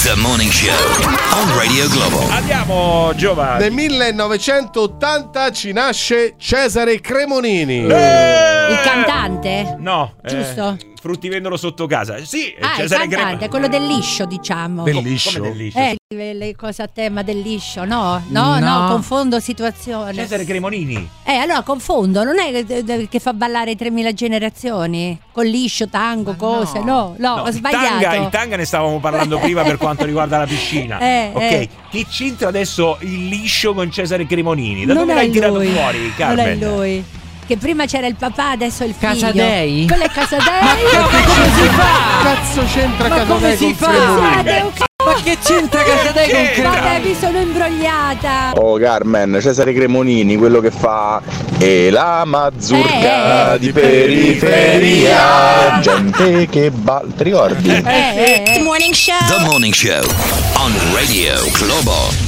The Morning Show on Radio Globo. Andiamo, Giovanni. Nel 1980 ci nasce Cesare Cremonini. Il cantante? No. Giusto? Fruttivendolo sotto casa. Sì, Cesare il cantante, quello del liscio, diciamo. Del liscio? Come del liscio? Le cose a tema del liscio, no, confondo situazione. Cesare Cremonini. Allora confondo, non è che fa ballare 3000 generazioni con liscio, tango, cose, no, ho sbagliato. Il tanga ne stavamo parlando prima per quanto riguarda la piscina. Ok, che c'entra adesso il liscio con Cesare Cremonini? Da dove l'hai tirato fuori, Carmen? Non è lui. Che prima c'era il papà, adesso il figlio. Casadei? Quello è Casadei. Ma come si fa? Cazzo c'entra Casadei come si con fa? Cremonini? Ma che c'entra Casadei con Cremonini? Vabbè, mi sono imbrogliata. Oh Carmen, Cesare Cremonini, quello che fa E la mazurka di periferia, gente che balla, ti ricordi? The Morning Show on Radio Globo.